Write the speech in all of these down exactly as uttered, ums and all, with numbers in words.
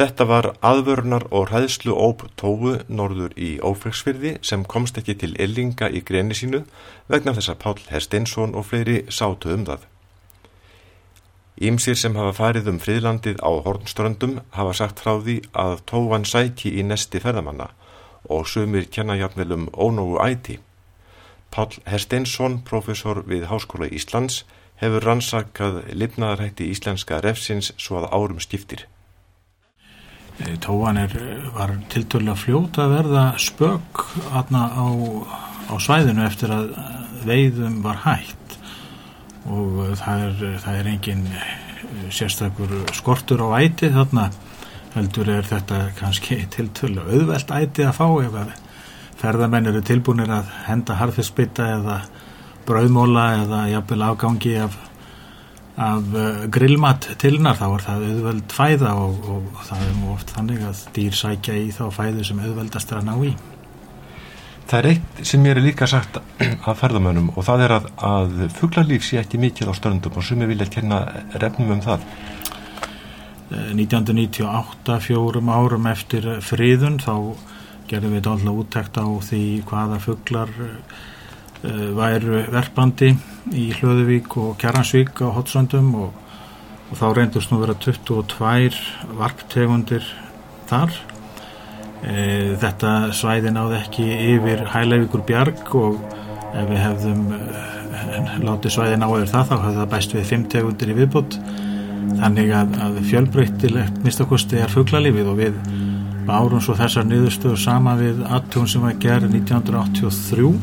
Þetta var aðvörunar og hræðslu óp Tófu norður í Ófeigsfirði sem komst ekki til yllinga í greni sínu vegna þess að Páll Hersteinsson og fleiri sátu um það. Ýmsir sem hafa farið um friðlandið á Hornströndum hafa sagt frá því að Tófan sæki í nesti ferðamanna og sumir kenna jafnvel um ónógu æti. Páll Hersteinsson, prófessor við Háskóla Íslands, hefur rannsakað lifnaðarhætti íslenska refsins svo að árum skiptir. Tófan er, var tiltölulega fljót að verða spök þarna á, á svæðinu eftir að veiðum var hætt og það er, það er engin sérstakur skortur á æti þarna, heldur er þetta kannski tiltölulega auðvelt æti að fá ef að ferðamenn eru tilbúnir að henda harðfiskbita eða brauðmóla eða jafnvel afgangi af af grillmat tilnar, þá er það auðveld fæða og, og það er nú oft þannig að dýr sækja í þá fæðu sem auðveldast er að ná í. Það er eitt sem mér er líka sagt af ferðamönnum og það er að, að fuglalíf sé ekki mikið á ströndum og sumir vilja kenna refnum um það. nítján hundruð níutíu og átta, fjórum árum eftir friðun, þá gerðum við dálítið úttekt á því hvaða fuglar væru verpandi í Hlöðuvík og Kjarransvík á Hornströndum og, og þá reyndust nú vera tuttugu og tvær varptegundir þar. E, þetta svæði náði ekki yfir Hæleivíkurbjarg og ef við hefðum e, látið svæði ná yfir það, þá hefði það bæst við fimm tegundir í viðbót. Þannig að, að fjölbreytilegt minnstakosti er fuglalífið og við bárum svo þessar niðurstöður sama við athugun sem var gerð nítján hundruð áttatíu og þrjú.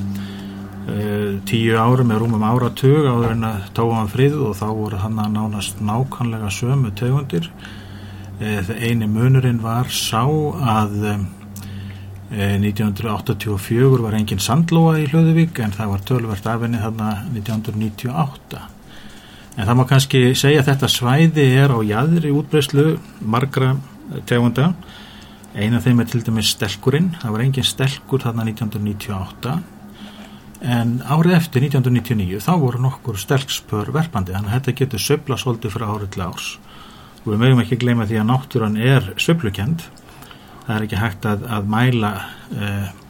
Tíu árum er rúmum áratug áður en að Tófan friðuð og þá voru hann að nánast nákvæmlega sömu tegundir. Eini munurinn var sá að nítján hundruð áttatíu og fjögur var engin sandlóa í Hlöðuvík en það var töluvert af henni þarna nítján hundruð níutíu og átta. En það má kannski segja að þetta svæði er á jaðri útbreiðslu margra tegunda. Ein af þeim er til dæmis stelkurinn. Það var engin stelkur þarna nítján hundruð níutíu og átta. En árið eftir nítján hundruð níutíu og níu þá voru nokkur stelkspör verpandi, þannig að þetta getur sveiflað svolítið frá ári til árs. Og við mögum ekki gleyma því að náttúran er sveiflukend. Það er ekki hægt að, að mæla e,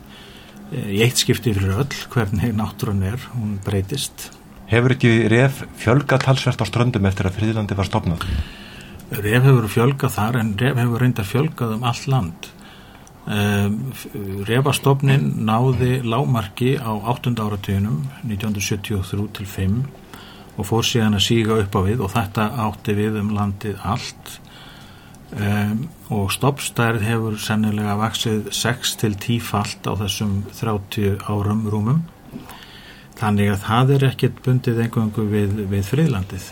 í eitt skipti fyrir öll hvernig náttúran er, hún breytist. Hefur ekki ref fjölgað talsvert á ströndum eftir að friðlandi var stofnað? Ref hefur fjölgað þar en ref hefur reyndar fjölgað um allt land. Um, refastofnin náði lágmarki á áttunda áratugunum nítján hundruð sjötíu og þrjú til fimm og fór síðan að síga upp á við og þetta átti við um landið allt um, og stofnstærð hefur sennilega vaxið sex til tífalt á þessum þrjátíu árum rúmum, þannig að það er ekkert bundið eingöngu við, við friðlandið.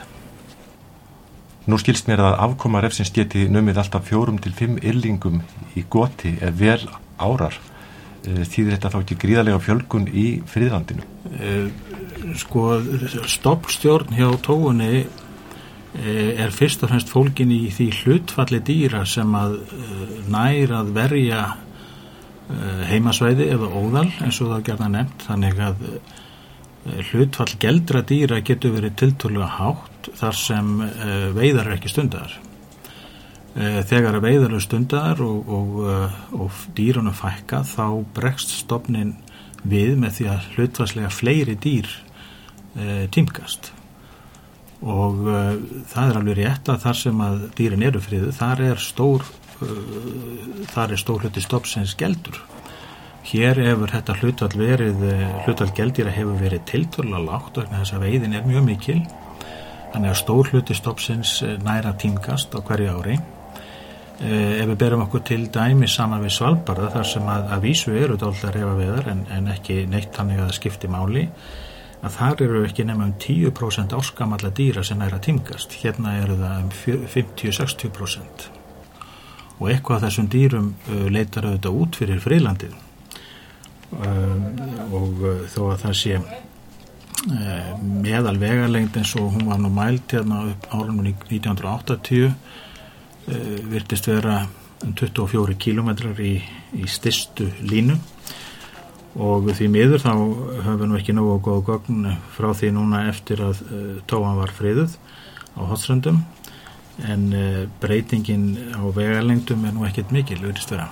Nú skilst mér að afkoma refsins geti numið alltaf fjórum til fimm yrlingum í goti ef vel árar. Þýðir þetta þá ekki gríðarlega fjölgun í friðlandinu? Sko, stofnstjórn hjá Tófunni er fyrst og fremst fólgin í því hlutfalli dýra sem að nær að verja heimasvæði eða óðal eins og það gerða nefnt, þannig að hlutfall geldra dýra getur verið tiltölulega hátt þar sem uh, veiðar er ekki stundaðar. Uh, þegar að veiðar er stundaðar og, og, uh, og dýrunum fækka þá bregst stofnin við með því að hlutfallslega fleiri dýr uh, tímgast. Og uh, það er alveg rétt að þar sem að dýrin eru friðuð, þar er stór, uh, þar er stór hluti stofnsins geldur. Hér hefur þetta hlutfall verið, hlutfall geldýra hefur verið tiltölulega lágt vegna þess að veiðin er mjög mikil. Þannig að stór hluti stofnsins næra tímgast á hverju ári. Eh, ef við berum okkur til dæmi saman við Svalbarða þar sem að, að vísu eru dálítið refaveiðar en, en ekki neitt þannig að það skipti máli, að þar eru ekki nema um tíu prósent ársgamalla dýra sem næra tímgast. Hérna eru það um fimmtíu til sextíu prósent. Og eitthvað af þessum dýrum uh, leitar auðvitað út fyrir friðlandið. Um, og uh, þó að það sé uh, meðal vegalengd eins og hún var nú mæld hérna upp árunum nítján hundruð áttatíu uh, virtist vera um tuttugu og fjórir kílómetrar í, í stystu línu og því miður þá höfum við nú ekki nógu góð gögn frá því núna eftir að uh, Tófan var friðuð á Hornströndum en uh, breytingin á vegalengdum er nú ekkert mikil, virðist vera.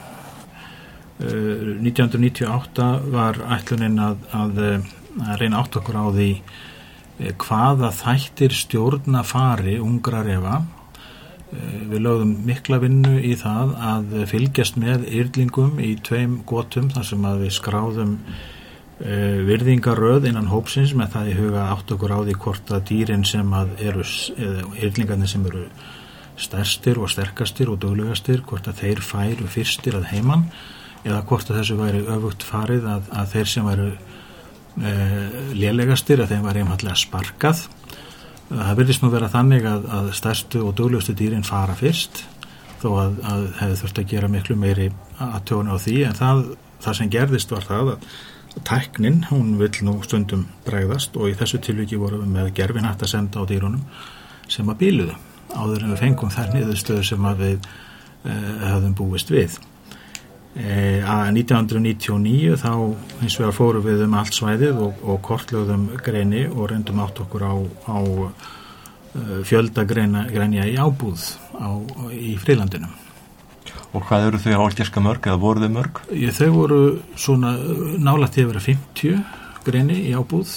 Uh, nítján hundruð níutíu og átta var ætlunin að, að, að reyna átt okkur á því uh, hvaða þættir stjórna fari ungra refa. Uh, við lögðum mikla vinnu í það að fylgjast með yrlingum í tveim gotum þar sem að við skráðum Uh, virðingaröð innan hópsins með það í huga átt okkur á því hvort að dýrin sem að eru, eða yrlingarnir sem eru stærstir og sterkastir og duglegastir, hvort að þeir færu fyrstir að heiman eða hvort að þessu væri öfugt farið að, að þeir sem væru uh, lélegastir að þeim væri einfallega sparkað. Það virðist nú vera þannig að, að stærstu og duglegastu dýrin fara fyrst þó að, að hefði þurft að gera miklu meiri athugun á því, en það, það sem gerðist var það að tæknin, hún vill nú stundum bregðast og í þessu tilviki vorum við með gerfinhatta senda á dýrunum sem að bíluðu áður en við fengum þær niðurstöður sem að við uh, höfðum búist við. Uh, að nítján hundruð níutíu og níu þá hins vegar fórum við um allt svæðið og, og kortlögðum greini og reyndum átt okkur á, á uh, fjölda greina, greinja í ábúð á, í Friðlandinu. Og hvað eru þau álgerska mörg eða voru þau mörg? Ég, þau voru svona nálægt yfir að fimmtíu greini í ábúð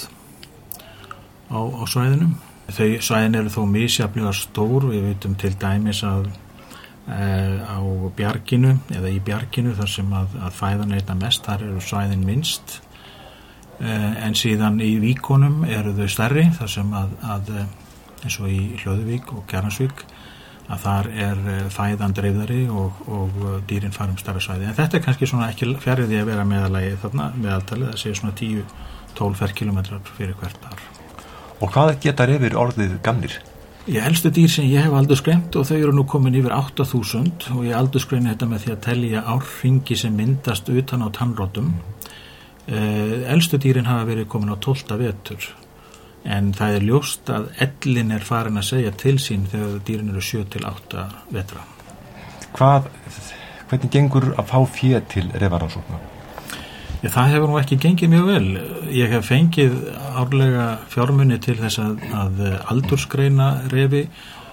á, á svæðinum. Þau svæðin eru þó misjafnlega stór. Við veitum til dæmis að e, á Bjarginu eða í Bjarginu þar sem að, að fæðan er einna mest, þar eru svæðin minnst. E, en síðan í Víkonum eru þau stærri þar sem að, að eins og í Hlöðuvík og Kjarnansvík að þar er fæðan dreifðari og, og dýrin fara um stærra svæði. En þetta er kannski svona ekki fjarri því að vera meðalagi þarna, meðaltalið, það sé svona tíu til tólf ferkílómetrar fyrir hvert ár. Og hvað geta refir orðið gamlir? Ég elstu dýr sem ég hef aldursgreint og þau eru nú komin yfir átta þúsund og ég aldursgreini þetta með því að telja árhringi sem myndast utan á tannrótum. Uh, elstu dýrin hafa verið komin á tólfta vetur. En það er ljóst að ellin er farin að segja til sín þegar dýrin eru sjö til átta vetra. Hvað, hvernig gengur að fá fé til refarannsókna? Já, það hefur nú ekki gengið mjög vel. Ég hef fengið árlega fjármuni til þess að, að aldursgreina refi,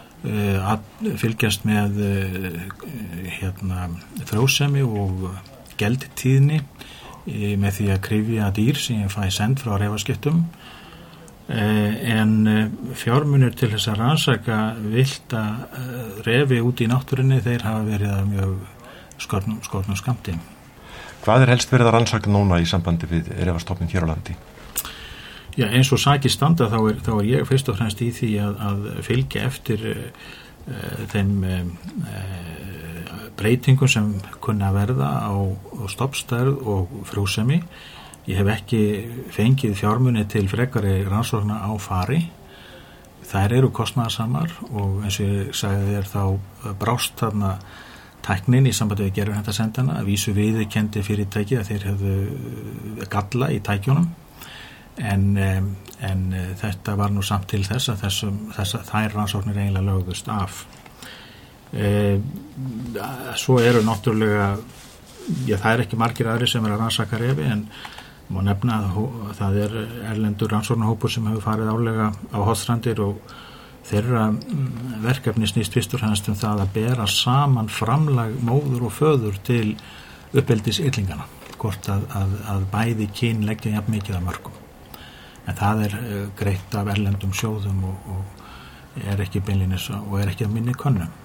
að fylgjast með hérna, frjósemi og geldtíðni með því að kryfja dýr sem ég fæ send frá refaskiptum. En fjármunir til þess að rannsaka villta refi út í náttúrunni, þeir hafa verið að mjög skornum, skornum skammti. Hvað er helst verið að rannsaka núna í sambandi við refastofninn hér á landi? Já, eins og sakir standa þá er, þá er ég fyrst og fremst í því að, að fylgja eftir uh, þeim uh, breytingum sem kunna verða á, á stofnstærð og frjósemi. Ég hef ekki fengið fjármuni til frekari rannsókna á fari. Þær eru kostnaðarsamar og eins og ég sagði þér þá brást þarna tæknin í sambandi við gervihnattasendana, að vísu viðurkenndi fyrirtæki að þeir hefðu galla í tækjunum en, en þetta var nú samt til þess að þessum, þess að þær rannsóknir eiginlega lögðust af. E, svo eru náttúrulega, já, það er ekki margir aðri sem er að rannsaka refi en má nefna að það er erlendur rannsóknarhópur sem hefur farið árlega á Hornstrandir og þeirra verkefni snýst fyrst og fremst um það að bera saman framlag móður og föður til uppeldis illingana, hvort að, að, að bæði kyn leggja jafn mikið af mörgum. En það er greitt af erlendum sjóðum og, og er ekki beinlínis og er ekki að minni könnum.